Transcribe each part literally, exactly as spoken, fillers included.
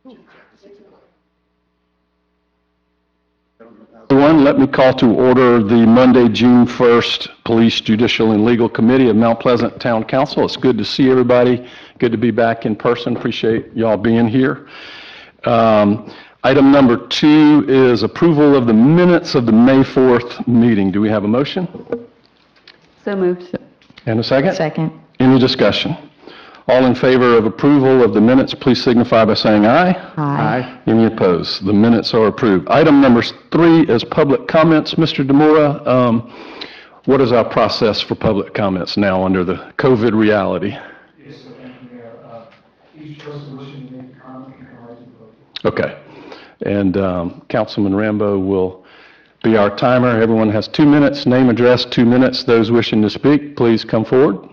Everyone, let me call to order the Monday, June first Police, Judicial, and Legal Committee of Mount Pleasant Town Council. It's good to see everybody. Good to be back in person. Appreciate y'all being here. Um, item number two is approval of the minutes of the May fourth meeting. Do we have a motion? So moved. And a second? Second. Any discussion? All in favor of approval of the minutes, please signify by saying aye. Aye. Any opposed? The minutes are approved. Item number three is public comments. Mister DeMora, um, what is our process for public comments now under the COVID reality? Yes, sir. Thank you, Mayor. Uh, Each person wishing to make a comment can come right to the podium. Okay. And um, Councilman Rambo will be our timer. Everyone has two minutes. Name, address, two minutes. Those wishing to speak, please come forward.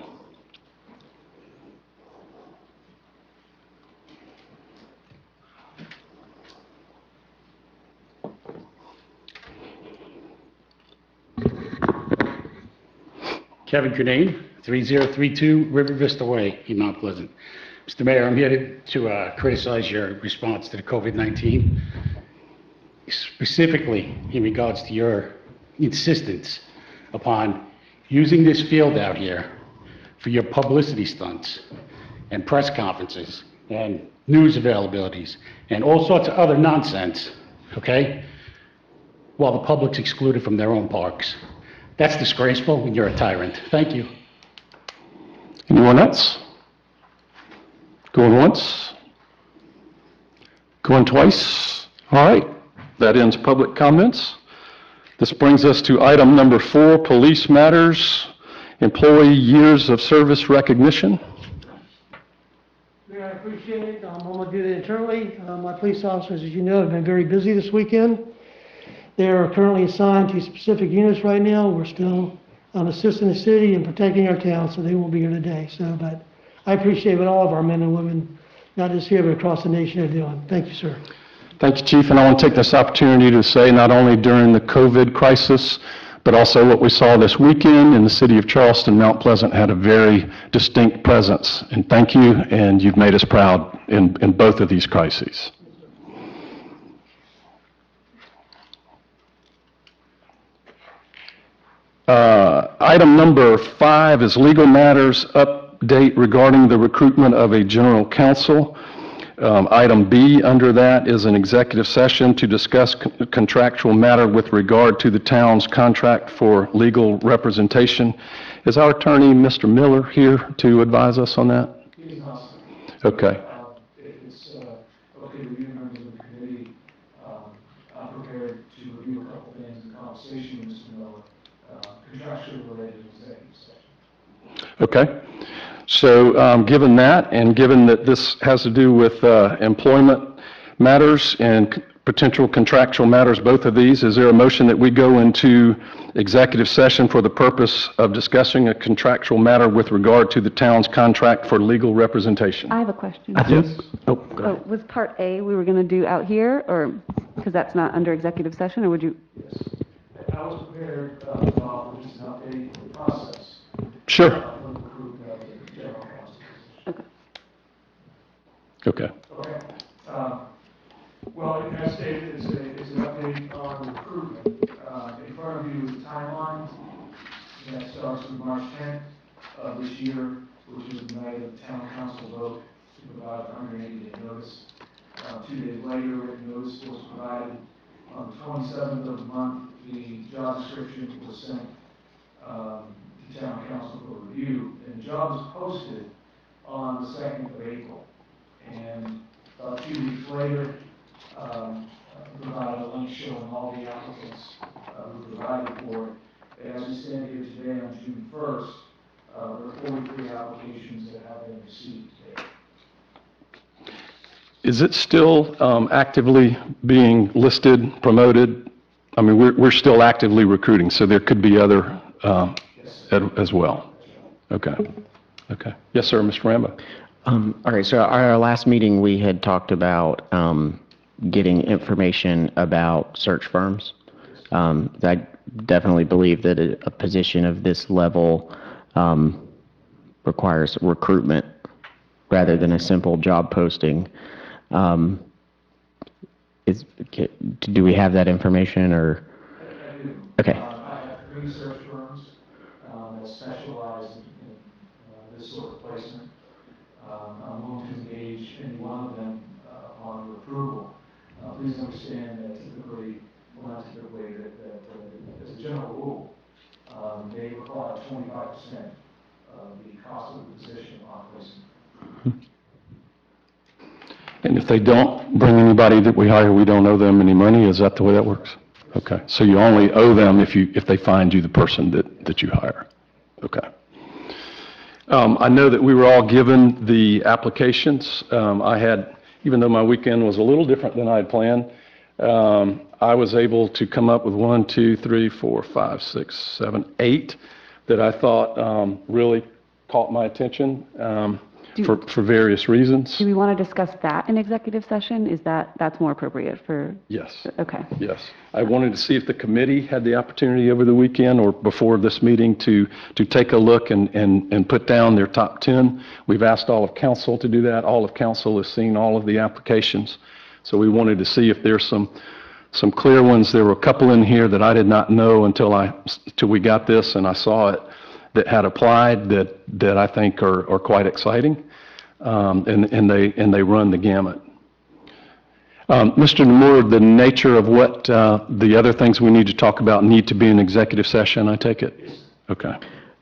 Kevin Cunane, three zero three two River Vista Way in Mount Pleasant. Mister Mayor, I'm here to, to uh, criticize your response to the COVID nineteen, specifically in regards to your insistence upon using this field out here for your publicity stunts and press conferences and news availabilities and all sorts of other nonsense, okay? While the public's excluded from their own parks. That's disgraceful, and you're a tyrant. Thank you. Anyone else? Going once? Going twice? All right. That ends public comments. This brings us to item number four, police matters, employee years of service recognition. Mayor, I appreciate it. Um, I'm going to do that internally. Uh, my police officers, as you know, have been very busy this weekend. They are currently assigned to specific units right now. We're still um, assisting the city and protecting our town, so they won't be here today. So, but I appreciate what all of our men and women, not just here, but across the nation, are doing. Thank you, sir. Thank you, Chief. And I want to take this opportunity to say not only during the COVID crisis, but also what we saw this weekend in the city of Charleston, Mount Pleasant had a very distinct presence. And thank you, and you've made us proud in, in both of these crises. Uh, item number five is legal matters update regarding the recruitment of a general counsel. Um, item B under that is an executive session to discuss con contractual matter with regard to the town's contract for legal representation. Is our attorney, Mister Miller, here to advise us on that? He's awesome. Okay. Um, If it's uh, okay with you members of the committee, um, I'm prepared to review a couple things in conversation with Mister Miller, uh, contractually related executive session. Okay. So um, given that, and given that this has to do with uh, employment matters and c potential contractual matters, both of these, is there a motion that we go into executive session for the purpose of discussing a contractual matter with regard to the town's contract for legal representation? I have a question. Yes. Oh, go Oh, ahead. was part A we were going to do out here, or, because that's not under executive session, or would you? Yes. I was prepared uh, to offer just an update of the process. Sure. uh, for the recruitment of the general counsel position. Okay. Okay. Okay. Um, Well, as stated, it's a, it's an update on recruitment. Uh, in front of you is the timeline. That starts with March tenth of this year, which is the night of the town council vote to provide one hundred eighty day notice. Uh, two days later, written notice was provided. On the twenty-seventh of the month, the job description was sent, um, to town council for review, and the job was posted on the second of April. And about two weeks later, um, uh, provided a link showing all the applicants uh, who provided for it. And as we stand here today on June first, uh, there are forty-three applications that have been received today. Is it still um, actively being listed, promoted? I mean, we're, we're still actively recruiting, so there could be other um, Yes. ed- as well. Okay. Okay. Yes, sir, Mister Rambo. Um, all right, so our last meeting, we had talked about um, getting information about search firms. Um, I definitely believe that a, a position of this level um, requires recruitment rather than a simple job posting. Um, Is, do we have that information, or? I do. Okay. Uh, I have three search firms um, that specialize in in, uh, this sort of placement. Um, I'm willing to engage any one of them uh, upon your approval. Uh, Please understand that typically, well, not typically, that that, uh, as a general rule, um, they require twenty-five percent of the cost of the position on placement. And if they don't bring anybody that we hire, we don't owe them any money? Is that the way that works? Okay, so you only owe them if you, if they find you the person that, that you hire? Okay. Um, I know that we were all given the applications. Um, I had, even though my weekend was a little different than I had planned, um, I was able to come up with one, two, three, four, five, six, seven, eight that I thought um, really caught my attention um, Do- for, for various reasons. Do we want to discuss that in executive session? Is that, that's more appropriate for, Yes. okay. Yes. I wanted to see if the committee had the opportunity over the weekend or before this meeting to, to take a look and, and, and put down their top ten. We've asked all of council to do that. All of council has seen all of the applications. So we wanted to see if there's some, some clear ones. There were a couple in here that I did not know until I, till we got this and I saw it, that had applied that, that I think are, are quite exciting. Um, and, and they, and they run the gamut. Um, Mister Nomura, the nature of what uh, the other things we need to talk about need to be in executive session, I take it? Okay.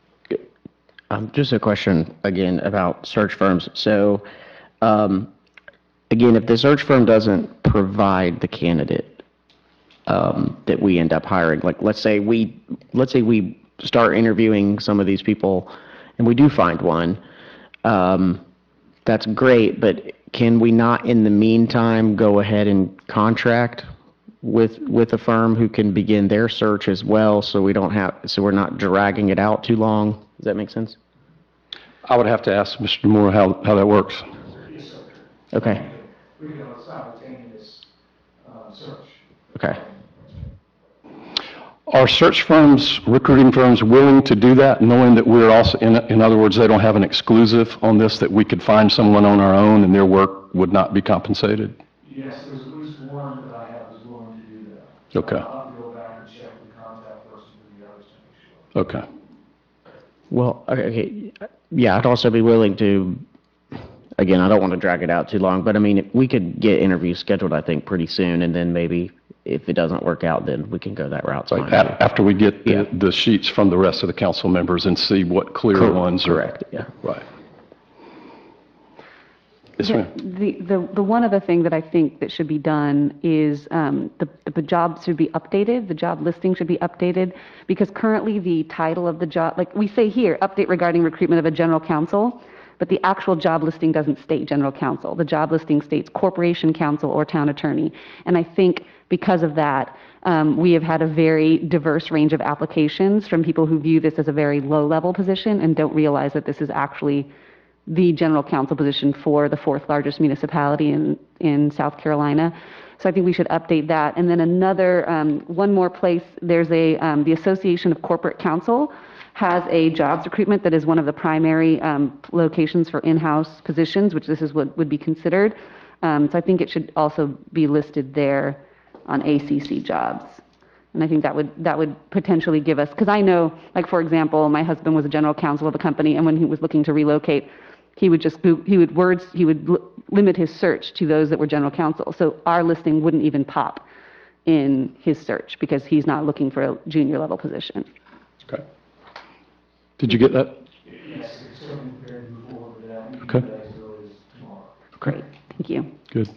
Um, just a question again about search firms. So, um, again, if the search firm doesn't provide the candidate um, that we end up hiring, like let's say we let's say we start interviewing some of these people, and we do find one. Um, that's great, but can we not, in the meantime, go ahead and contract with with a firm who can begin their search as well, so we don't have so we're not dragging it out too long? Does that make sense? I would have to ask Mister Nomura how, how that works. Yes, sir. Okay. We can have a simultaneous uh, search. Okay. Are search firms, recruiting firms willing to do that, knowing that we're also, in, in other words, they don't have an exclusive on this, that we could find someone on our own and their work would not be compensated? Yes, there's at least one that I have is willing to do that. Okay. I'll have to go back and check with the contact person and the others to make sure. Okay. Well, okay, okay, yeah, I'd also be willing to, again, I don't want to drag it out too long, but I mean, if we could get interviews scheduled, I think, pretty soon, and then maybe if it doesn't work out, then we can go that route. It's Like fine. a- after we get Yeah. the, the sheets from the rest of the council members and see what clear Cor- ones are. Correct, yeah. Right. Yes, Yeah, ma'am. The, the, the one other thing that I think that should be done is um, the, the job should be updated, the job listing should be updated, because currently the title of the job, like we say here, update regarding recruitment of a general counsel, but the actual job listing doesn't state general counsel. The job listing states corporation counsel or town attorney. And I think because of that, um, we have had a very diverse range of applications from people who view this as a very low-level position and don't realize that this is actually the general counsel position for the fourth largest municipality in, in South Carolina. So I think we should update that. And then another, um, one more place, there's a, um, the Association of Corporate Counsel has a jobs recruitment that is one of the primary um, locations for in-house positions, which this is what would be considered. Um, so I think it should also be listed there on A C C jobs. And I think that would, that would potentially give us, because I know, like, for example, my husband was a general counsel of a company, and when he was looking to relocate, he would just, he would words, he would l- limit his search to those that were general counsel. So our listing wouldn't even pop in his search because he's not looking for a junior level position. Okay. Did you get that? Yes, it's certainly prepared to move forward with that. We can Okay. do that as early as tomorrow. Great, thank you. Good.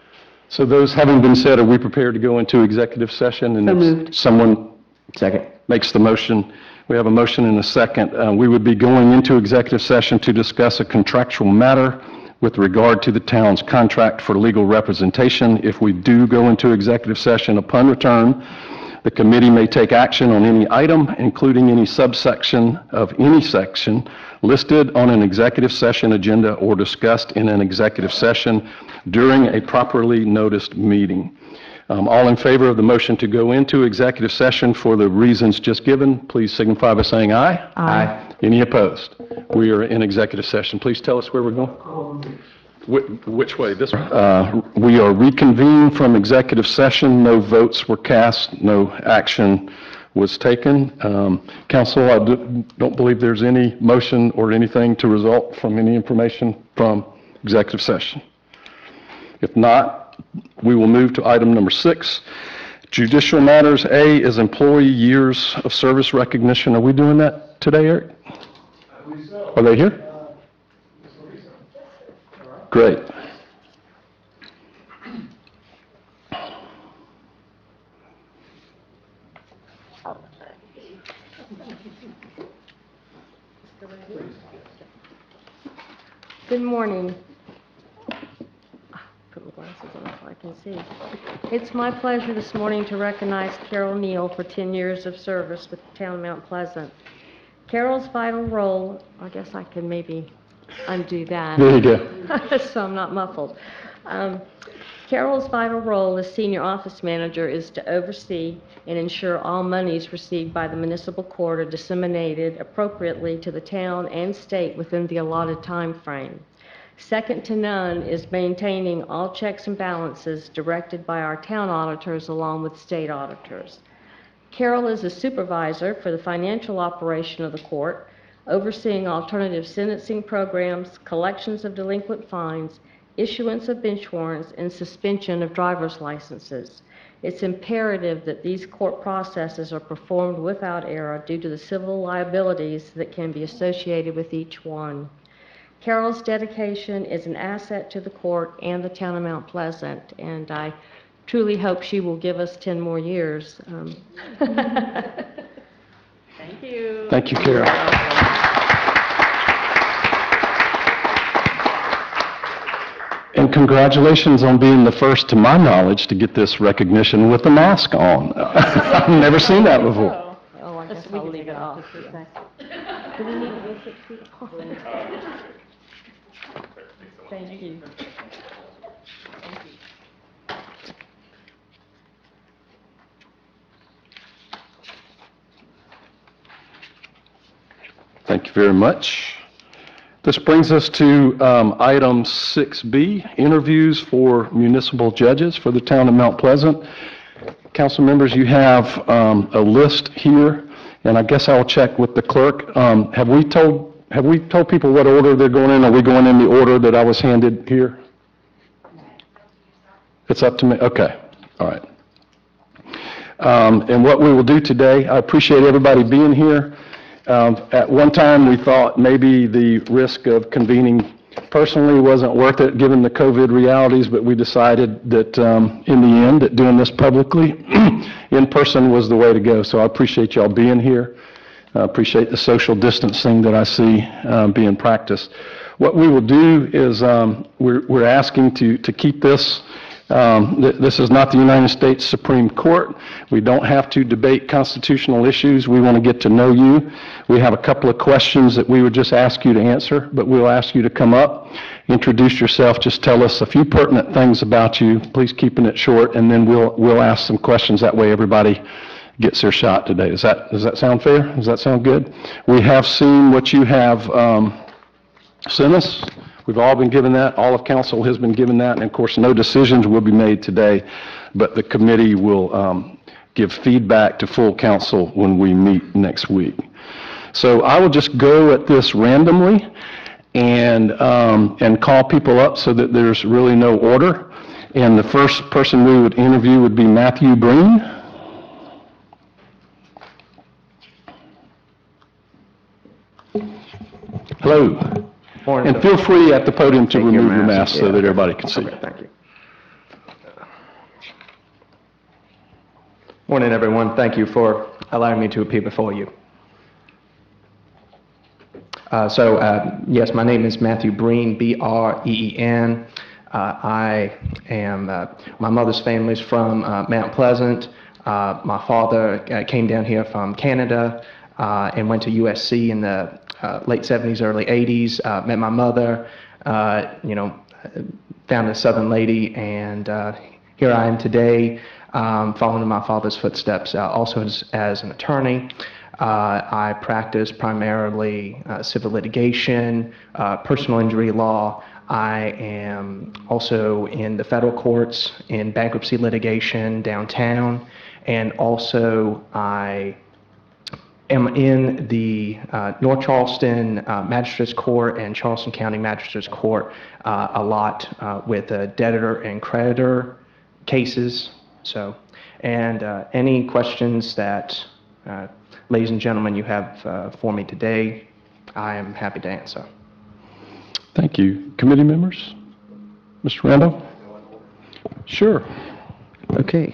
So those having been said, are we prepared to go into executive session? And So if moved. someone Second. makes the motion, we have a motion and a second. Uh, We would be going into executive session to discuss a contractual matter with regard to the town's contract for legal representation. If we do go into executive session upon return, the committee may take action on any item, including any subsection of any section listed on an executive session agenda or discussed in an executive session during a properly noticed meeting. Um, All in favor of the motion to go into executive session for the reasons just given, please signify by saying aye. Aye. Any opposed? We are in executive session. Please tell us where we're going. Call the meeting. Wh- Which way? This one? Uh, We are reconvening from executive session. No votes were cast, no action was taken. Um, Council, I do- don't believe there's any motion or anything to result from any information from executive session. If not, we will move to item number six, judicial matters. A is employee years of service recognition. Are we doing that today, Eric? I believe so. Are they here? Uh, Miz Louisa. All right. Great. Good morning. Put my glasses on so I can see. It's my pleasure this morning to recognize Carol Neal for ten years of service with the town of Mount Pleasant. Carol's vital role, I guess I can maybe undo that. There you go. So I'm not muffled. Um, Carol's vital role as senior office manager is to oversee and ensure all monies received by the municipal court are disseminated appropriately to the town and state within the allotted time frame. Second to none is maintaining all checks and balances directed by our town auditors along with state auditors. Carol is a supervisor for the financial operation of the court, overseeing alternative sentencing programs, collections of delinquent fines, issuance of bench warrants, and suspension of driver's licenses. It's imperative that these court processes are performed without error due to the civil liabilities that can be associated with each one. Carol's dedication is an asset to the court and the town of Mount Pleasant, and I truly hope she will give us ten more years. Um, Thank you. Thank you, Carol. And congratulations on being the first, to my knowledge, to get this recognition with a mask on. I've never seen that before. Oh, I guess I'll leave it off. Do we need to go six feet apart? Thank you. Thank you very much. This brings us to um, item six B, interviews for municipal judges for the town of Mount Pleasant. Council members, you have um, a list here, and I guess I'll check with the clerk. Um, Have we told, have we told people what order they're going in? Are we going in the order that I was handed here? It's up to me? Okay, all right. Um, And what we will do today, I appreciate everybody being here. Um, At one time, we thought maybe the risk of convening personally wasn't worth it, given the COVID realities, but we decided that, um, in the end, that doing this publicly, in person was the way to go. So I appreciate y'all being here. I appreciate the social distancing that I see uh, being practiced. What we will do is, um, we're we're asking to to keep this. Um, th- This is not the United States Supreme Court. We don't have to debate constitutional issues. We want to get to know you. We have a couple of questions that we would just ask you to answer, but we'll ask you to come up, introduce yourself, just tell us a few pertinent things about you, please keeping it short, and then we'll we'll ask some questions. That way everybody gets their shot today. Does that, does that sound fair? Does that sound good? We have seen what you have um, sent us. We've all been given that, all of council has been given that, and of course, no decisions will be made today, but the committee will um, give feedback to full council when we meet next week. So I will just go at this randomly and, um, and call people up so that there's really no order. And the first person we would interview would be Matthew Breen. Hello. Morning. And feel free at the podium to Take your remove your mask, mask so yeah. that everybody can see. Okay, thank you. Morning, everyone. Thank you for allowing me to appear before you. Uh, So, uh, yes, my name is Matthew Breen, B R E E N. Uh, I am, uh, my mother's family is from uh, Mount Pleasant. Uh, My father uh, came down here from Canada uh, and went to U S C in the uh, late seventies, early eighties. Uh, Met my mother, uh, you know, found a Southern lady, and uh, here I am today, um, following in my father's footsteps, uh, also as, as an attorney. Uh, I practice primarily uh, civil litigation, uh, personal injury law, I am also in the federal courts in bankruptcy litigation downtown, and also I am in the uh, North Charleston uh, Magistrates Court and Charleston County Magistrates Court uh, a lot uh, with uh, debtor and creditor cases. So, and uh, any questions that, uh, ladies and gentlemen, you have uh, for me today, I am happy to answer. Thank you. Committee members? Mister Randall? Sure. Okay.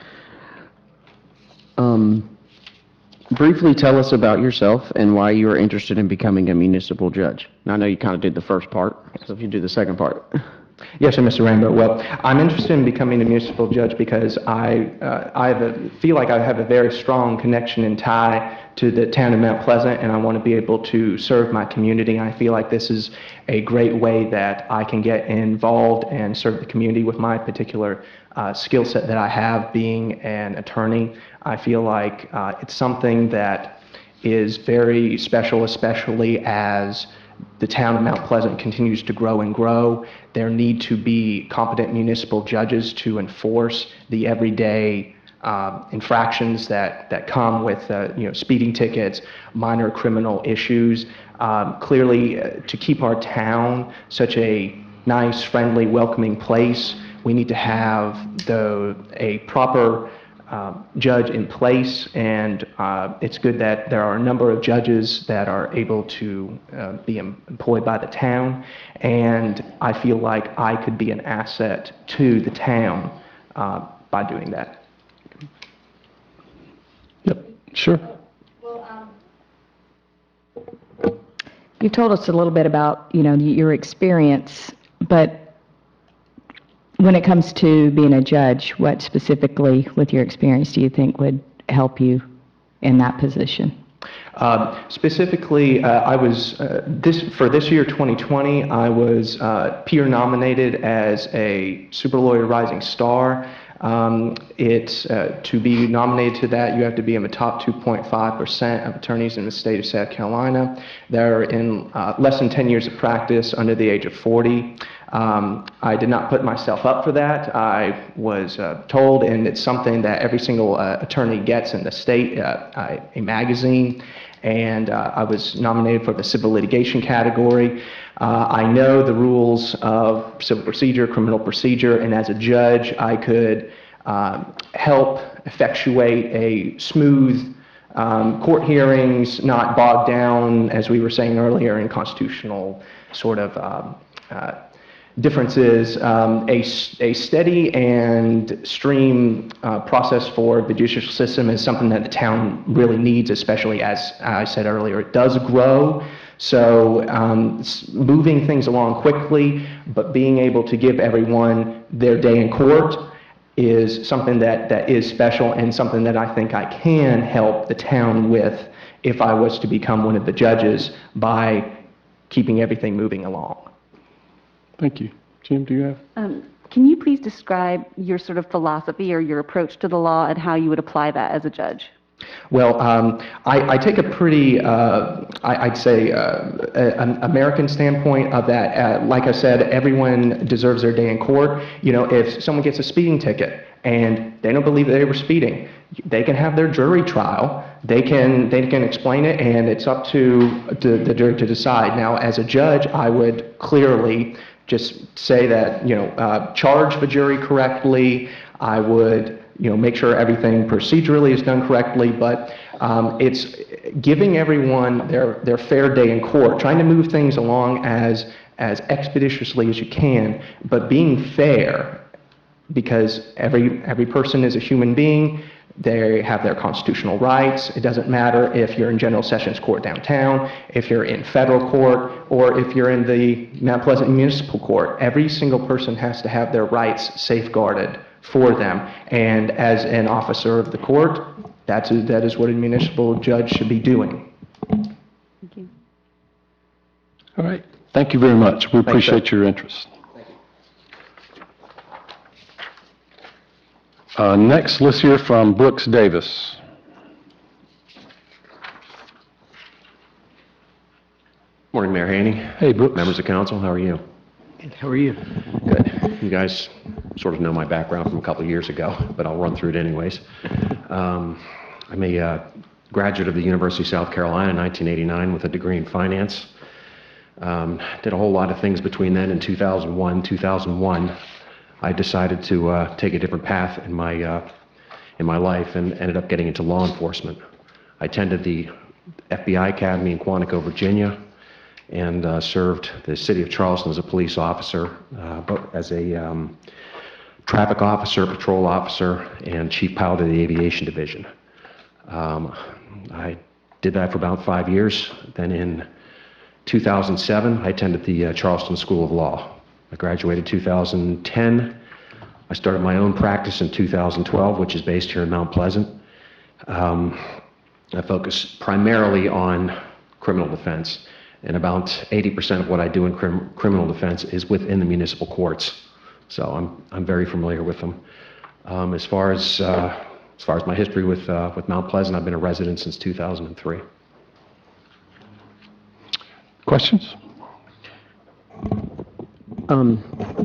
Um, briefly tell us about yourself and why you are interested in becoming a municipal judge. Now, I know you kind of did the first part, so if you do the second part. Yes, sir, Mister Rainbow. Well, I'm interested in becoming a municipal judge because I, uh, I have a, feel like I have a very strong connection and tie to the town of Mount Pleasant, and I want to be able to serve my community. I feel like this is a great way that I can get involved and serve the community with my particular uh, skill set that I have being an attorney. I feel like uh, it's something that is very special, especially as the town of Mount Pleasant continues to grow and grow. There need to be competent municipal judges to enforce the everyday uh, infractions that, that come with uh, you know, speeding tickets, minor criminal issues. Um, clearly, uh, to keep our town such a nice, friendly, welcoming place, we need to have the, a proper Uh, judge in place, and uh, it's good that there are a number of judges that are able to uh, be em employed by the town, and I feel like I could be an asset to the town uh, by doing that. Yep, sure. You told us a little bit about, you know, your experience, but when it comes to being a judge, what specifically with your experience do you think would help you in that position? Uh, specifically, uh, I was, uh, this, for this year, twenty twenty, I was uh, peer nominated as a Super Lawyer Rising Star. Um, it's, uh, to be nominated to that, you have to be in the top two point five percent of attorneys in the state of South Carolina. They're in uh, less than ten years of practice under the age of forty. Um, I did not put myself up for that. I was uh, told, and it's something that every single uh, attorney gets in the state, uh, I, a magazine, and uh, I was nominated for the civil litigation category. Uh, I know the rules of civil procedure, criminal procedure, and as a judge, I could um, help effectuate a smooth um, court hearings, not bogged down, as we were saying earlier, in constitutional sort of um, uh, differences. Um, a, a steady and stream uh, process for the judicial system is something that the town really needs, especially as I said earlier, it does grow. So um, moving things along quickly, but being able to give everyone their day in court is something that, that is special and something that I think I can help the town with if I was to become one of the judges by keeping everything moving along. Thank you. Jim, do you have? Um, Can you please describe your sort of philosophy or your approach to the law and how you would apply that as a judge? Well, um, I, I take a pretty, uh, I, I'd say, uh, an American standpoint of that. Uh, like I said, everyone deserves their day in court. You know, if someone gets a speeding ticket and they don't believe that they were speeding, they can have their jury trial. They can they can explain it, and it's up to, to the jury to decide. Now, as a judge, I would clearly just say that, you know, uh, charge the jury correctly. I would, you know, make sure everything procedurally is done correctly, but um, it's giving everyone their, their fair day in court, trying to move things along as, as expeditiously as you can, but being fair, because every, every person is a human being. They have their constitutional rights. It doesn't matter if you're in General Sessions Court downtown, if you're in federal court, or if you're in the Mount Pleasant Municipal Court. Every single person has to have their rights safeguarded for them. And as an officer of the court, that's a, that is what a municipal judge should be doing. Thank you. All right. Thank you very much. We appreciate your interest. Uh, next, let's hear from Brooks Davis. Morning, Mayor Haney. Hey, Brooks. Members of council, how are you? How are you? Good. You guys sort of know my background from a couple of years ago, but I'll run through it anyways. Um, I'm a uh, graduate of the University of South Carolina in nineteen eighty-nine with a degree in finance. Um, did a whole lot of things between then and two thousand one. two thousand one, I decided to uh, take a different path in my, uh, in my life and ended up getting into law enforcement. I attended the F B I Academy in Quantico, Virginia, and uh, served the city of Charleston as a police officer, uh, but as a um, traffic officer, patrol officer, and chief pilot of the aviation division. Um, I did that for about five years. Then in two thousand seven, I attended the uh, Charleston School of Law. I graduated two thousand ten. I started my own practice in two thousand twelve, which is based here in Mount Pleasant. Um, I focus primarily on criminal defense, and about eighty percent of what I do in crim criminal defense is within the municipal courts. So I'm, I'm very familiar with them. Um, as far as, uh, as far as my history with, uh, with Mount Pleasant, I've been a resident since two thousand three. Questions? Um,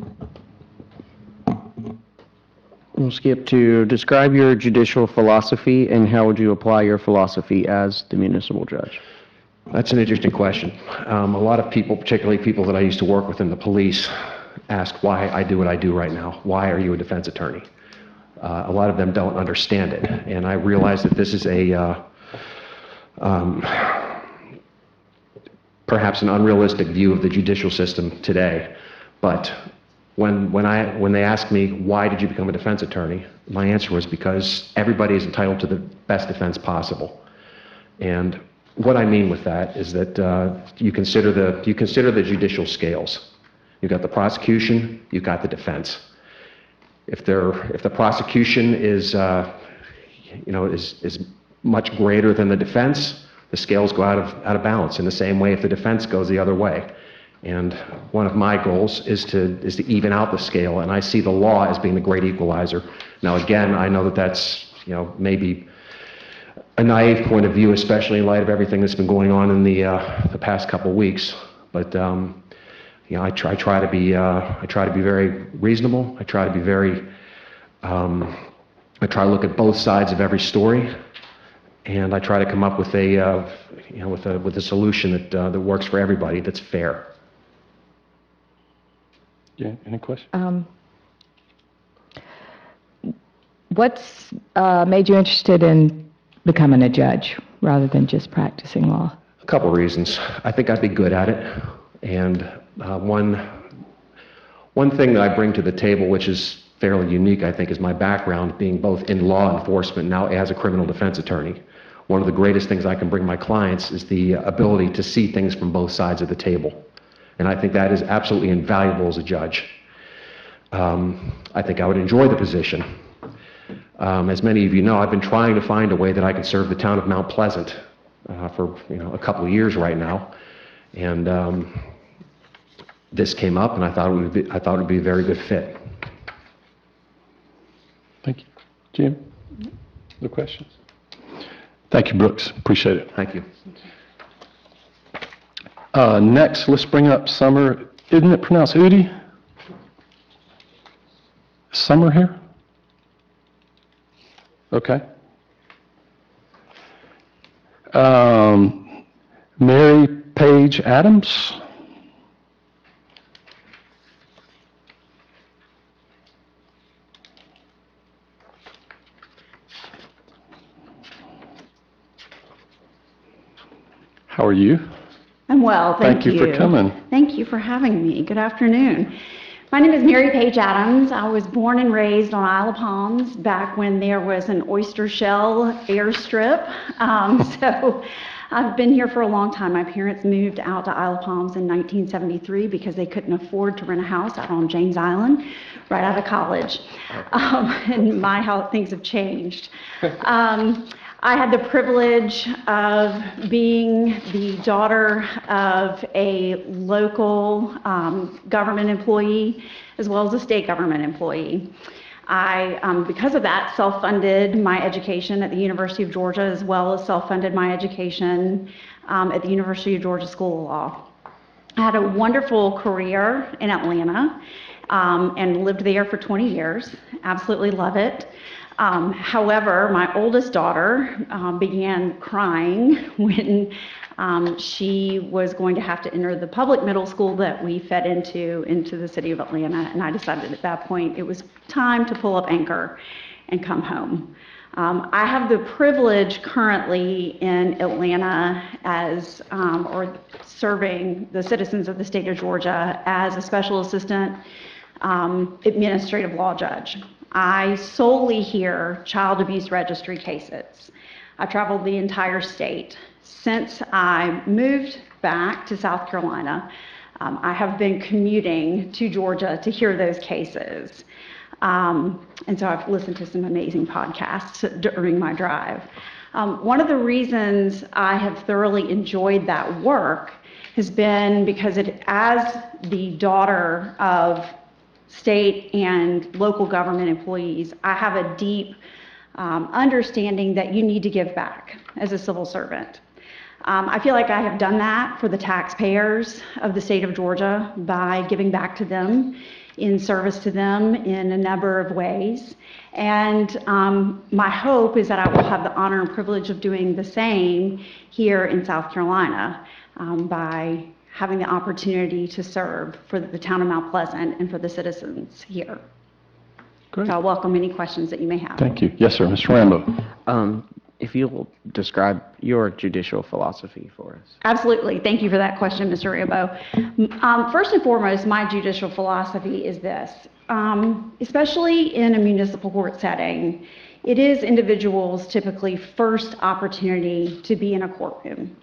we'll skip to describe your judicial philosophy and how would you apply your philosophy as the municipal judge? That's an interesting question. Um, a lot of people, particularly people that I used to work with in the police, ask why I do what I do right now. Why are you a defense attorney? Uh, a lot of them don't understand it, and I realize that this is a uh, um, perhaps an unrealistic view of the judicial system today. But when when I when they ask me why did you become a defense attorney, my answer was because everybody is entitled to the best defense possible. And what I mean with that is that uh, you consider the you consider the judicial scales. You've got the prosecution, you've got the defense. If they're if the prosecution is uh, you know is is much greater than the defense, the scales go out of out of balance. In the same way, if the defense goes the other way. And one of my goals is to is to even out the scale, and I see the law as being the great equalizer. Now, again, I know that that's you know maybe a naive point of view, especially in light of everything that's been going on in the uh, the past couple weeks. But um, you know, I try, I try to be uh, I try to be very reasonable. I try to be very um, I try to look at both sides of every story, and I try to come up with a uh, you know with a with a solution that uh, that works for everybody, that's fair. Yeah. Any questions? Um, what's uh, made you interested in becoming a judge rather than just practicing law? A couple reasons. I think I'd be good at it, and uh, one one thing that I bring to the table, which is fairly unique, I think, is my background being both in law enforcement now as a criminal defense attorney. One of the greatest things I can bring my clients is the ability to see things from both sides of the table, and I think that is absolutely invaluable as a judge. Um, I think I would enjoy the position. Um, as many of you know, I've been trying to find a way that I can serve the town of Mount Pleasant uh, for you know a couple of years right now, and um, this came up, and I thought it would be I thought it would be a very good fit. Thank you. Jim? No questions? Thank you, Brooks. Appreciate it. Thank you. Uh, next, let's bring up Summer. Isn't it pronounced Udi? Summer here? Okay. Um, Mary Page Adams. How are you? I'm well, thank you. Thank you for coming. Thank you for having me. Good afternoon. My name is Mary Page Adams. I was born and raised on Isle of Palms back when there was an oyster shell airstrip. Um, so I've been here for a long time. My parents moved out to Isle of Palms in nineteen seventy-three because they couldn't afford to rent a house out on James Island right out of college. Um, and my how things have changed. Um, I had the privilege of being the daughter of a local um, government employee as well as a state government employee. I, um, because of that, self-funded my education at the University of Georgia as well as self-funded my education um, at the University of Georgia School of Law. I had a wonderful career in Atlanta um, and lived there for twenty years. Absolutely love it. Um, however, my oldest daughter um, began crying when um, she was going to have to enter the public middle school that we fed into into the city of Atlanta, and I decided at that point it was time to pull up anchor and come home. Um, I have the privilege currently in Atlanta as, um, or serving the citizens of the state of Georgia as a special assistant um, administrative law judge. I solely hear child abuse registry cases. I traveled the entire state. Since I moved back to South Carolina, um, I have been commuting to Georgia to hear those cases. Um, and so I've listened to some amazing podcasts during my drive. Um, one of the reasons I have thoroughly enjoyed that work has been because it, as the daughter of state and local government employees, I have a deep um, understanding that you need to give back as a civil servant. Um, I feel like I have done that for the taxpayers of the state of Georgia by giving back to them, in service to them in a number of ways. And um, my hope is that I will have the honor and privilege of doing the same here in South Carolina um, by having the opportunity to serve for the town of Mount Pleasant and for the citizens here. Great. So I welcome any questions that you may have. Thank you. Yes, sir. Mister Rambo. Um, if you'll describe your judicial philosophy for us. Absolutely. Thank you for that question, Mister Rambo. Um, first and foremost, my judicial philosophy is this. Um, especially in a municipal court setting, it is individuals' typically first opportunity to be in a courtroom.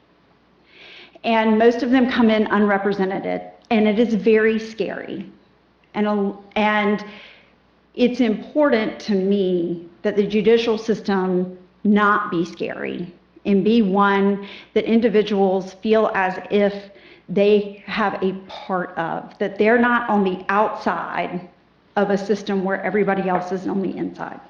And most of them come in unrepresented, and it is very scary. And, and it's important to me that the judicial system not be scary and be one that individuals feel as if they have a part of, that they're not on the outside of a system where everybody else is on the inside.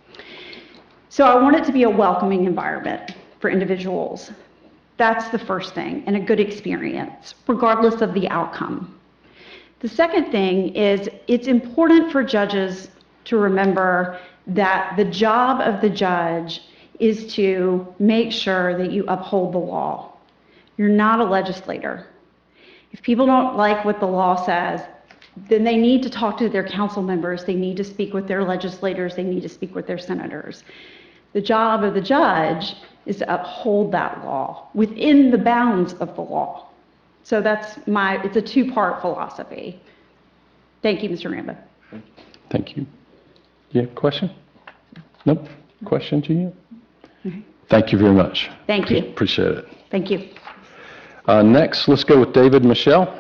So I want it to be a welcoming environment for individuals. That's the first thing, and a good experience, regardless of the outcome. The second thing is it's important for judges to remember that the job of the judge is to make sure that you uphold the law. You're not a legislator. If people don't like what the law says, then they need to talk to their council members, they need to speak with their legislators, they need to speak with their senators. The job of the judge is to uphold that law within the bounds of the law. So that's my, it's a two-part philosophy. Thank you, Mister Rambo. Thank you. You have a question? Nope. Question to you? Mm-hmm. Thank you very much. Thank you. Appreciate it. Thank you. Uh, next, let's go with David Michelle.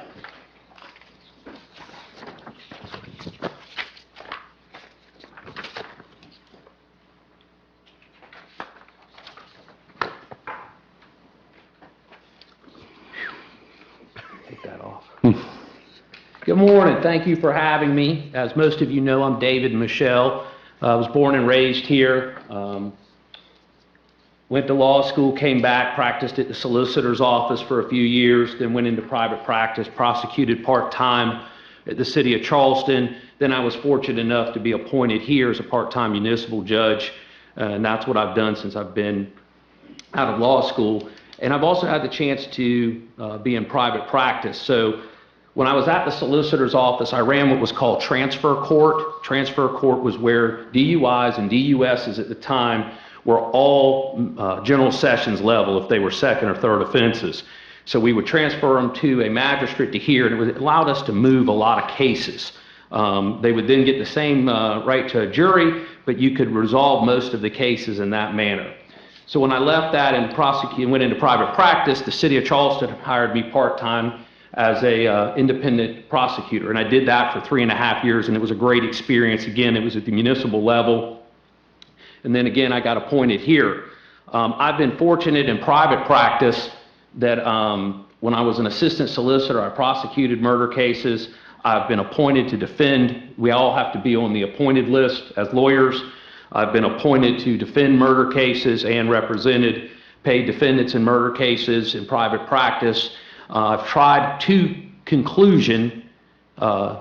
Take that off. Good morning. Thank you for having me. As most of you know, I'm David Michelle. I was born and raised here. Um, went to law school, came back, practiced at the solicitor's office for a few years, then went into private practice, prosecuted part-time at the city of Charleston. Then I was fortunate enough to be appointed here as a part-time municipal judge, uh, and that's what I've done since I've been out of law school. And I've also had the chance to uh, be in private practice. So when I was at the solicitor's office, I ran what was called transfer court. Transfer court was where D U Is and D U Ss at the time were all uh, general sessions level if they were second or third offenses. So we would transfer them to a magistrate to hear, and it allowed us to move a lot of cases. Um, they would then get the same uh, right to a jury, but you could resolve most of the cases in that manner. So when I left that and prosecute, went into private practice, the city of Charleston hired me part-time as a uh, independent prosecutor, and I did that for three and a half years, and it was a great experience. Again, it was at the municipal level, and then again, I got appointed here. Um, I've been fortunate in private practice that um, when I was an assistant solicitor, I prosecuted murder cases. I've been appointed to defend. We all have to be on the appointed list as lawyers. I've been appointed to defend murder cases and represented paid defendants in murder cases in private practice. Uh, I've tried two conclusion, uh,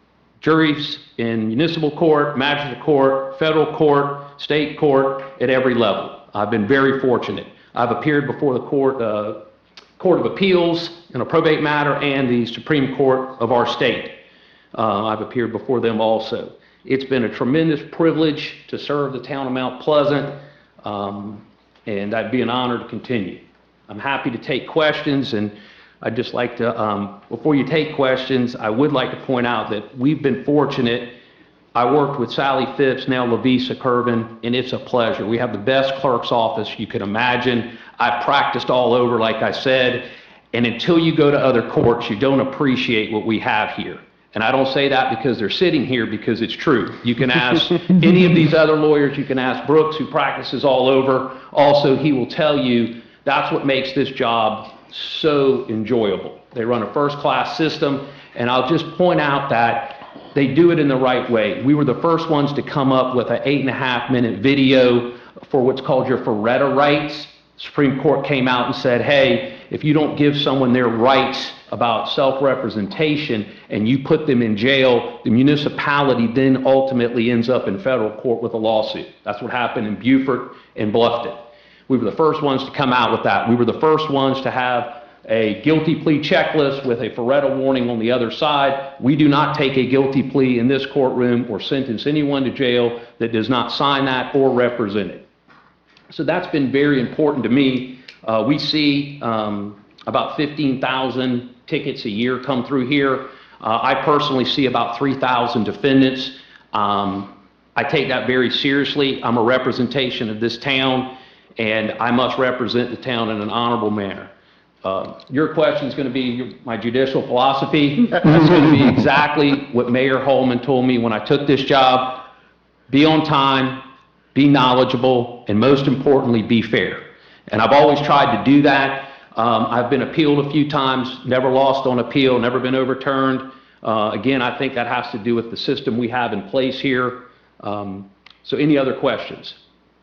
juries in municipal court, magistrate court, federal court, state court, at every level. I've been very fortunate. I've appeared before the court, uh, Court of Appeals in a probate matter and the Supreme Court of our state. Uh, I've appeared before them also. It's been a tremendous privilege to serve the town of Mount Pleasant, um, and I'd be an honor to continue. I'm happy to take questions, and I'd just like to, um, before you take questions, I would like to point out that we've been fortunate. I worked with Sally Phipps, now Lavisa Curvin, and it's a pleasure. We have the best clerk's office you could imagine. I've practiced all over, like I said, and until you go to other courts, you don't appreciate what we have here. And I don't say that because they're sitting here, because it's true. You can ask any of these other lawyers, you can ask Brooks, who practices all over. Also, he will tell you that's what makes this job so enjoyable. They run a first-class system, and I'll just point out that they do it in the right way. We were the first ones to come up with an eight and a half minute video for what's called your Faretta rights. Supreme Court came out and said, hey, if you don't give someone their rights about self-representation and you put them in jail, the municipality then ultimately ends up in federal court with a lawsuit. That's what happened in Beaufort and Bluffton. We were the first ones to come out with that. We were the first ones to have a guilty plea checklist with a Faretta warning on the other side. We do not take a guilty plea in this courtroom or sentence anyone to jail that does not sign that or represent it. So that's been very important to me. Uh, we see um, about fifteen thousand tickets a year come through here. Uh, I personally see about three thousand defendants. Um, I take that very seriously. I'm a representation of this town, and I must represent the town in an honorable manner. Uh, your question is going to be your, my judicial philosophy. That's going to be exactly what Mayor Holman told me when I took this job. Be on time, be knowledgeable, and most importantly, be fair. And I've always tried to do that. Um, I've been appealed a few times, never lost on appeal, never been overturned. Uh, again, I think that has to do with the system we have in place here. Um, so any other questions?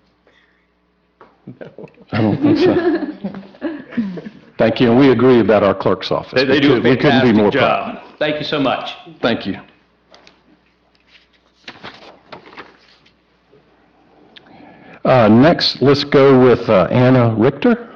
I don't think so. Thank you, and we agree about our clerk's office. They, they do a We couldn't be more fantastic job. proud. Thank you so much. Thank you. Uh, Next, let's go with uh, Anna Richter.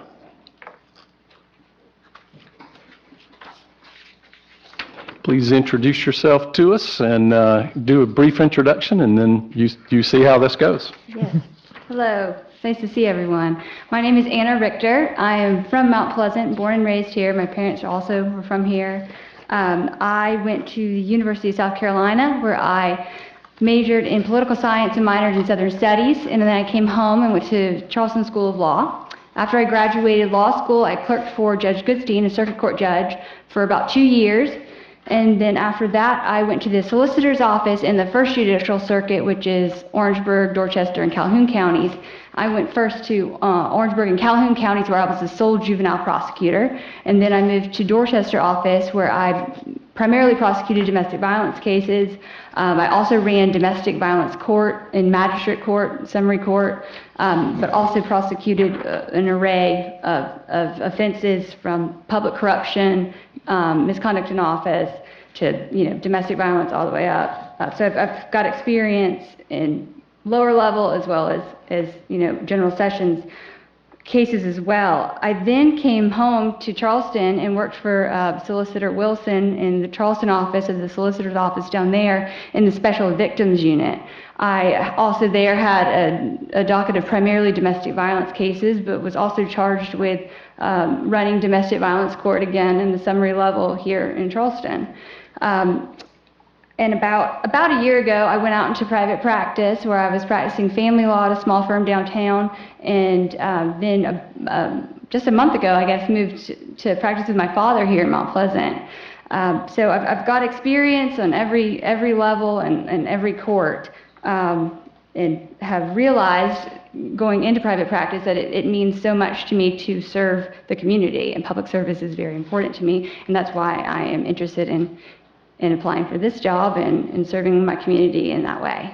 Please introduce yourself to us and uh, do a brief introduction, and then you, you see how this goes. Yes. Hello. It's nice to see everyone. My name is Anna Richter. I am from Mount Pleasant, born and raised here. My parents also were from here. Um, I went to the University of South Carolina, where I majored in political science and minored in Southern Studies, and then I came home and went to Charleston School of Law. After I graduated law school, I clerked for Judge Goodstein, a circuit court judge, for about two years. And then after that, I went to the solicitor's office in the First Judicial Circuit, which is Orangeburg, Dorchester, and Calhoun counties. I went first to uh, Orangeburg and Calhoun counties, where I was the sole juvenile prosecutor. And then I moved to Dorchester office, where I primarily prosecuted domestic violence cases. Um, I also ran domestic violence court and magistrate court, summary court, um, but also prosecuted uh, an array of, of offenses, from public corruption, um, misconduct in office, to, you know, domestic violence all the way up. Uh, so I've, I've got experience in lower level as well as, as, you know, general sessions cases as well. I then came home to Charleston and worked for uh, Solicitor Wilson in the Charleston office of the solicitor's office down there in the Special Victims Unit. I also there had a, a docket of primarily domestic violence cases, but was also charged with um, running domestic violence court again in the summary level here in Charleston. Um, And about, about a year ago, I went out into private practice, where I was practicing family law at a small firm downtown, and um, then uh, um, just a month ago, I guess, moved to, to practice with my father here in Mount Pleasant. Um, so I've, I've got experience on every, every level and, and every court, um, and have realized going into private practice that it, it means so much to me to serve the community, and public service is very important to me, and that's why I am interested in in applying for this job and, and serving my community in that way.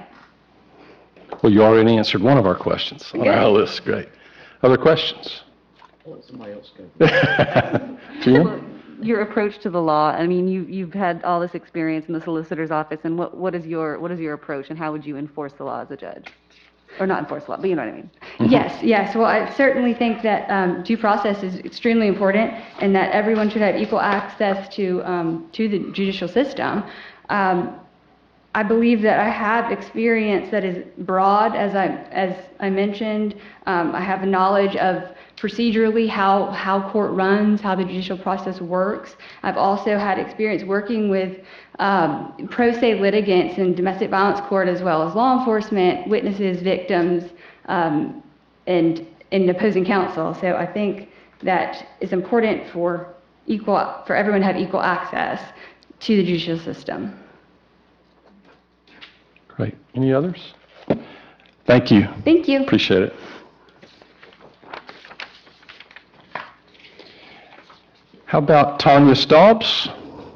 Well, you already answered one of our questions on our Good. list. Great. Other questions? I'll let somebody else go. Gina? your approach to the law. I mean, you, you've had all this experience in the solicitor's office, and what, what is your, what is your approach, and how would you enforce the law as a judge? Or not enforce the law, but you know what I mean. Yes, yes. Well, I certainly think that um, due process is extremely important and that everyone should have equal access to, um, to the judicial system. Um, I believe that I have experience that is broad, as I, as I mentioned. Um, I have a knowledge of procedurally how, how court runs, how the judicial process works. I've also had experience working with um, pro se litigants in domestic violence court, as well as law enforcement, witnesses, victims, um, and, and opposing counsel. So I think that it's important for equal, for everyone to have equal access to the judicial system. Great. Any others? Thank you. Thank you. Appreciate it. How about Tanya Staubs?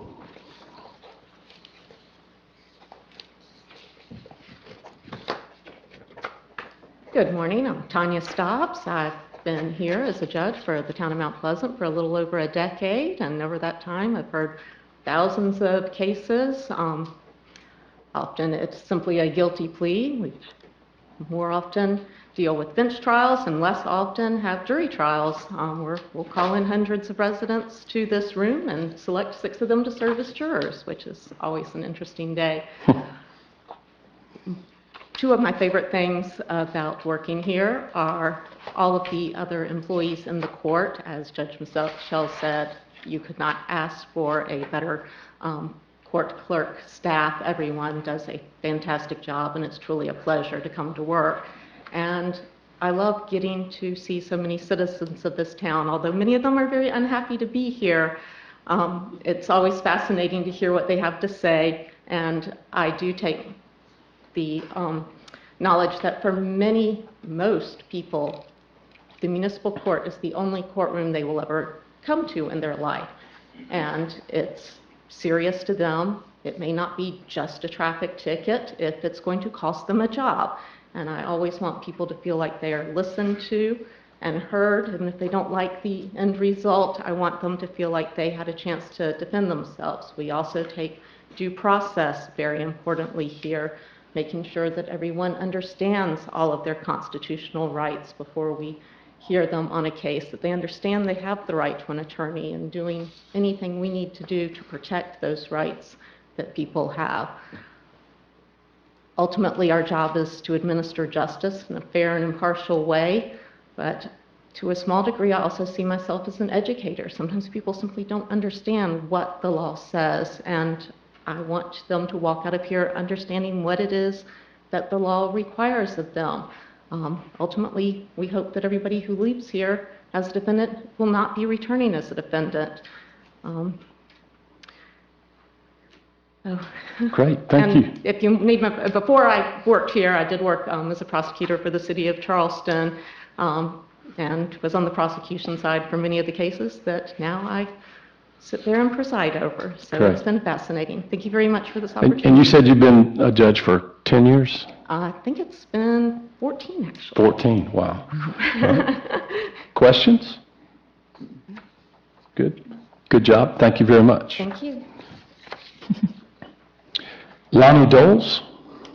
Good morning. I'm Tanya Staubs. I've been here as a judge for the town of Mount Pleasant for a little over a decade, and over that time I've heard thousands of cases. Um, often it's simply a guilty plea. We more often deal with bench trials and less often have jury trials. Um, we're, we'll call in hundreds of residents to this room and select six of them to serve as jurors, which is always an interesting day. Two of my favorite things about working here are all of the other employees in the court. As Judge Michelle said, you could not ask for a better um, court clerk staff. Everyone does a fantastic job, and it's truly a pleasure to come to work. And I love getting to see so many citizens of this town. Although many of them are very unhappy to be here, um, it's always fascinating to hear what they have to say. And I do take the um, knowledge that for many, most people, the municipal court is the only courtroom they will ever come to in their life. And it's serious to them. It may not be just a traffic ticket if it's going to cost them a job. And I always want people to feel like they are listened to and heard. And if they don't like the end result, I want them to feel like they had a chance to defend themselves. We also take due process very importantly here, making sure that everyone understands all of their constitutional rights before we hear them on a case, that they understand they have the right to an attorney, and doing anything we need to do to protect those rights that people have. Ultimately, our job is to administer justice in a fair and impartial way, but to a small degree, I also see myself as an educator. Sometimes people simply don't understand what the law says, and I want them to walk out of here understanding what it is that the law requires of them. Um, ultimately, we hope that everybody who leaves here as a defendant will not be returning as a defendant. Um, oh. Great, thank and you. If you need my, before I worked here, I did work um, as a prosecutor for the city of Charleston, um, and was on the prosecution side for many of the cases that now I sit there and preside over. So Correct. It's been fascinating. Thank you very much for this And, opportunity. and you said you've been a judge for ten years? Uh, I think it's been fourteen, actually. fourteen, wow. Right. Questions? Good. Good job. Thank you very much. Thank you. Lonnie Doles?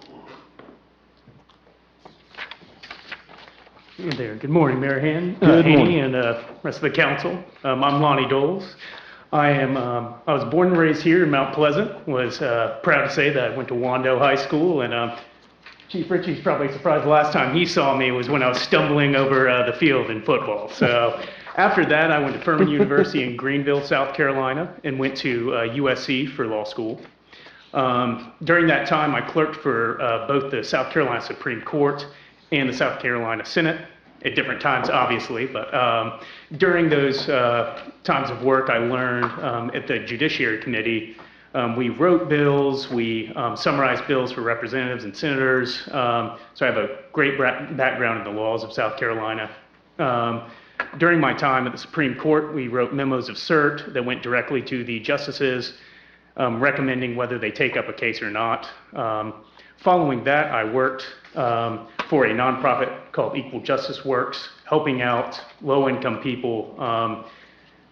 Hey there. Good morning, Mayor Han, uh, Good Haney, morning. and uh, rest of the council. Um, I'm Lonnie Doles. I am. Um, I was born and raised here in Mount Pleasant. Was uh, proud to say that I went to Wando High School, and um, Chief Ritchie's probably surprised the last time he saw me was when I was stumbling over uh, the field in football. So after that, I went to Furman University in Greenville, South Carolina, and went to uh, U S C for law school. Um, during that time, I clerked for uh, both the South Carolina Supreme Court and the South Carolina Senate at different times, obviously. But um, during those uh, times of work, I learned um, at the Judiciary Committee, um, we wrote bills, we um, summarized bills for representatives and senators. Um, so I have a great background in the laws of South Carolina. Um, during my time at the Supreme Court, we wrote memos of cert that went directly to the justices, um, recommending whether they take up a case or not. Um, following that, I worked um, for a nonprofit called Equal Justice Works, helping out low-income people um,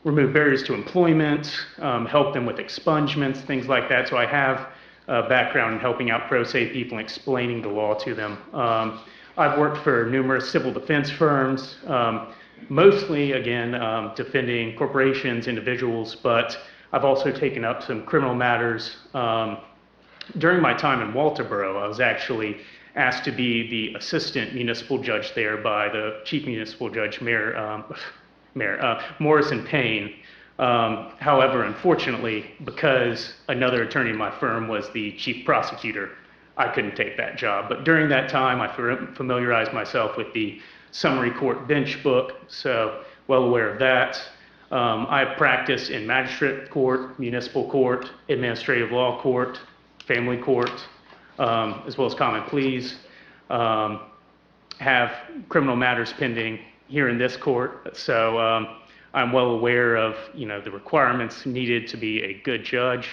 remove barriers to employment, um, help them with expungements, things like that. So I have a background in helping out pro se people and explaining the law to them. Um, I've worked for numerous civil defense firms, um, mostly, again, um, defending corporations, individuals, but I've also taken up some criminal matters. Um, during my time in Walterboro, I was actually asked to be the assistant municipal judge there by the chief municipal judge, Mayor, um, Mayor uh, Morrison Payne. Um, however, unfortunately, because another attorney in my firm was the chief prosecutor, I couldn't take that job. But during that time, I familiarized myself with the summary court bench book, so well aware of that. Um, I practiced in magistrate court, municipal court, administrative law court, family court, um, as well as common pleas. Um, have criminal matters pending here in this court, so um, I'm well aware of, you know, the requirements needed to be a good judge.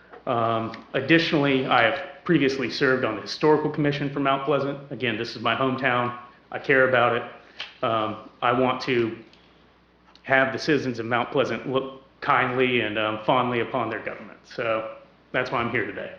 Um, additionally, I have previously served on the Historical Commission for Mount Pleasant. Again, this is my hometown. I care about it. Um, I want to have the citizens of Mount Pleasant look kindly and um, fondly upon their government. So that's why I'm here today.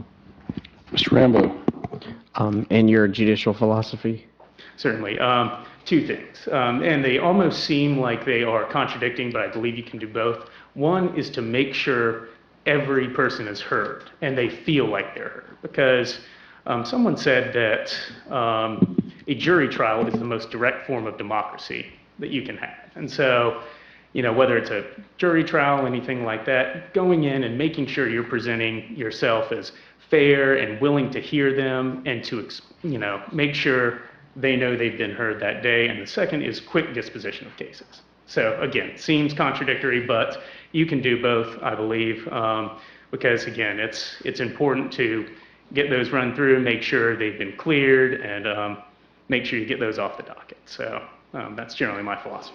Mister Rambo. Um, and your judicial philosophy? Certainly. Um, two things. Um, and they almost seem like they are contradicting, but I believe you can do both. One is to make sure every person is heard and they feel like they're heard. Because um, someone said that um, a jury trial is the most direct form of democracy that you can have. And so, you know, whether it's a jury trial, anything like that, going in and making sure you're presenting yourself as fair and willing to hear them and to, you know, make sure they know they've been heard that day. And the second is quick disposition of cases. So again, seems contradictory, but you can do both, I believe, um, because again, it's it's important to get those run through, make sure they've been cleared, and um, make sure you get those off the docket. So um, that's generally my philosophy.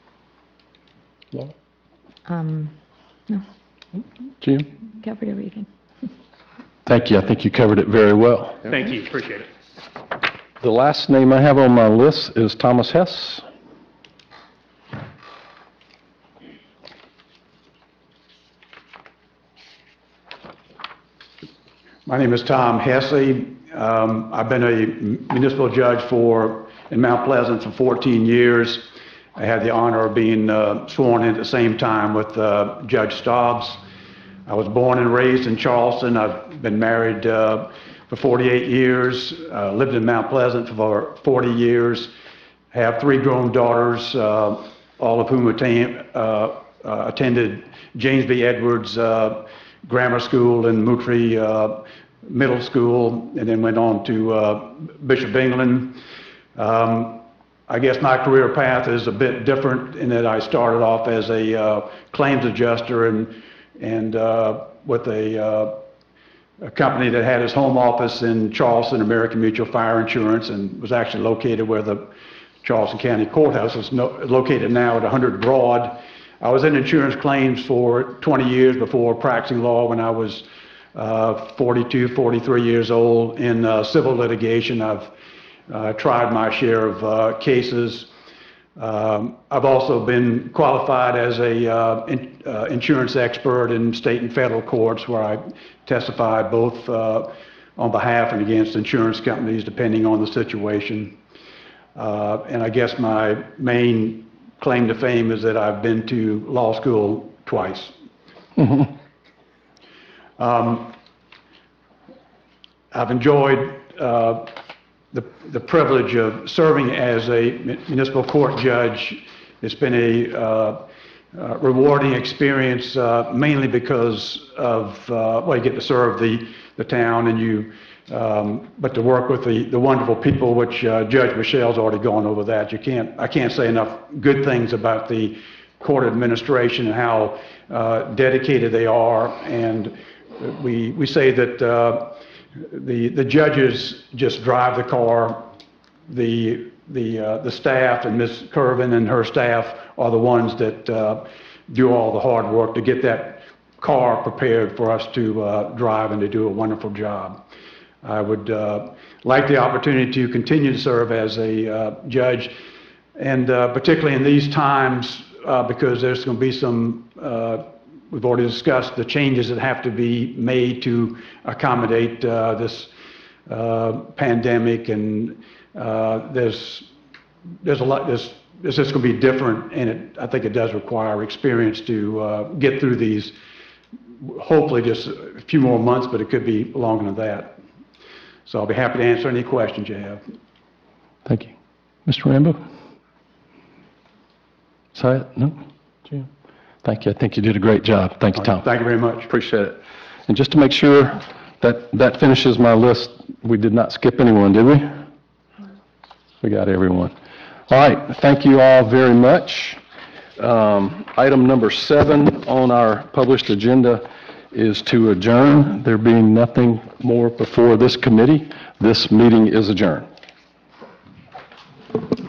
Yeah. Um, no, Jim? covered everything. Thank you. I think you covered it very well. Thank you. Appreciate it. The last name I have on my list is Thomas Hess. My name is Tom Hesse. Um, I've been a municipal judge for in Mount Pleasant for fourteen years. I had the honor of being uh, sworn in at the same time with uh, Judge Stobbs. I was born and raised in Charleston. I've been married uh, for forty-eight years, uh, lived in Mount Pleasant for forty years, have three grown daughters, uh, all of whom attain, uh, uh, attended James B. Edwards uh, Grammar School and Moultrie uh, Middle School, and then went on to uh, Bishop England. Um, I guess my career path is a bit different in that I started off as a uh, claims adjuster and and uh, with a, uh, a company that had its home office in Charleston, American Mutual Fire Insurance, and was actually located where the Charleston County Courthouse is no, located now at one hundred Broad. I was in insurance claims for twenty years before practicing law when I was uh, forty-two, forty-three years old. In uh, civil litigation, I've uh, tried my share of uh, cases. Um, I've also been qualified as a uh, in, uh, insurance expert in state and federal courts where I testified both uh, on behalf and against insurance companies depending on the situation. Uh, and I guess my main claim to fame is that I've been to law school twice. Mm-hmm. um, I've enjoyed uh, the, the privilege of serving as a municipal court judge. It's been a uh, uh, rewarding experience, uh, mainly because of, uh, well, you get to serve the, the town and you, um, but to work with the, the wonderful people, which uh, Judge Michelle's already gone over that. You can't, I can't say enough good things about the court administration and how uh, dedicated they are. And we, we say that uh, The, the judges just drive the car. The, the, uh, the staff and Miz Curvin and her staff are the ones that uh, do all the hard work to get that car prepared for us to uh, drive and to do a wonderful job. I would uh, like the opportunity to continue to serve as a uh, judge, and uh, particularly in these times uh, because there's going to be some, uh, we've already discussed the changes that have to be made to accommodate uh, this uh, pandemic, and uh, there's, there's a lot, there's, it's just going to be different, and it, I think it does require experience to uh, get through these, hopefully just a few more months, but it could be longer than that. So I'll be happy to answer any questions you have. Thank you. Mister Rambo? Is that it? No? Jim? Thank you. I think you did a great job. Thank you, Tom. Thank you very much. Appreciate it. And just to make sure that that finishes my list, we did not skip anyone, did we? We got everyone. All right. Thank you all very much. Um, Item number seven on our published agenda is to adjourn. There being nothing more before this committee, this meeting is adjourned.